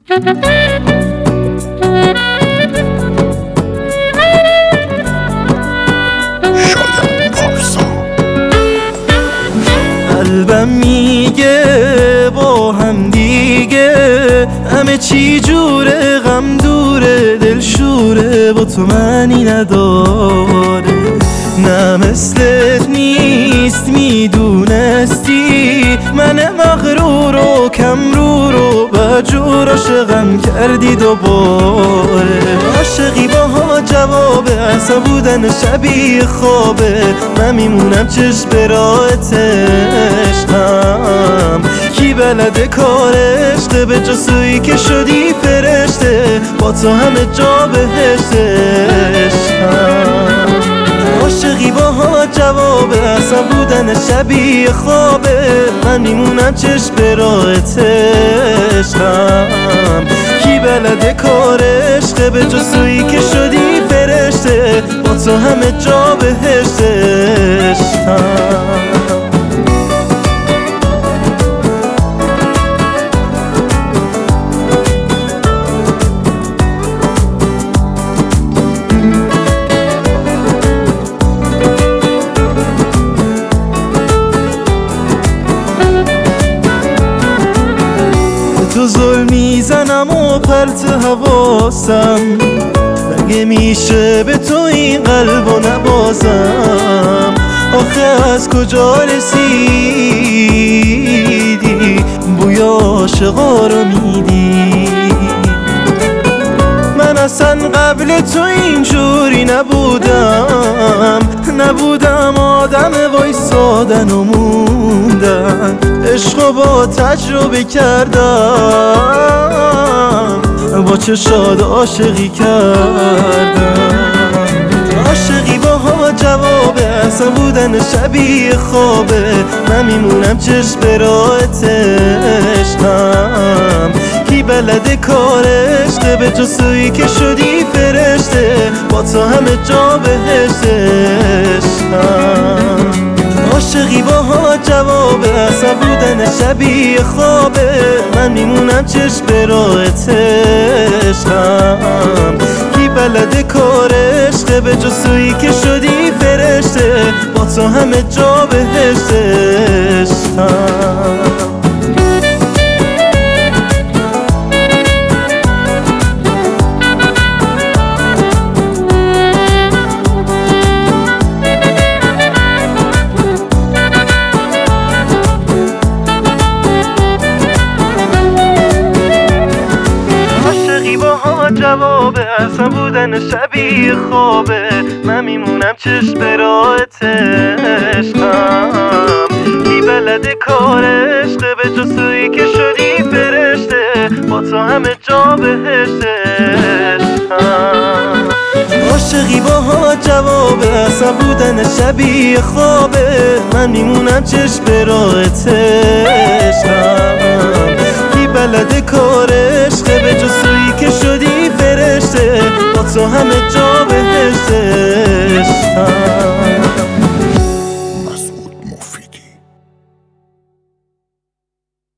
قلبم میگه با هم دیگه همه چی جوره، غم دوره، دل شوره، با تو معنی نداره. نه مثلت نیست میدونستی، من مغرور و کم رو بجور عاشقم کردی دوباره. عاشقی باها جوابه، اصلا بودن شبیه خوابه، من میمونم چشم به راحت عشقم. کی بلده کار عشقه، به جا سویی که شدی فرشته، با تو همه جا بهشت عشقم. عاشقی باها جوابه، اصلا بودن شبیه خوابه، من میمونم چشم به راحت عشقم. کی بلده کار عشقه، به جا سویی که شدی فرشته، با تو همه جا بهشت عشقم. تو ظلم میزنم و پرت حواسم، مگه میشه به تو این قلب و نبازم؟ آخه از کجا رسیدی بوی عاشقا رو میدی؟ من اصلا قبل تو اینجوری نبودم آدم وایسادن و موندن. عشقو با تجربه کردم، با چشاد عاشقی کردم. عاشقی باها جوابه، اصلا بودن شبیه خوابه، من میمونم چشم به راحت عشقم. کی بلده کار عشقه، به جا سویی که شدی فرشته، با تو همه جا بهشت عشقم. عاشقی باها جوابه، اصلا بودن شبیه خوابه، من میمونم چشم به راحت عشقم. کی بلده کار عشقه، به جا سویی که شدی فرشته، با تو همه جا بهشت عشقم. جوابه، اصلا بودن شبیه خوابه، من میمونم چشم به راحت عشقم. کی بلده کار عشقه، به جا سویی که شدی فرشته، با تو همه جا بهشت عشقم. عاشقی باها جوابه، اصلا بودن شبیه خوابه، من میمونم چشم به راحت عشقم. کی بلده کار عشقه، به جا سویی که شدی فرشته، با تو همه جا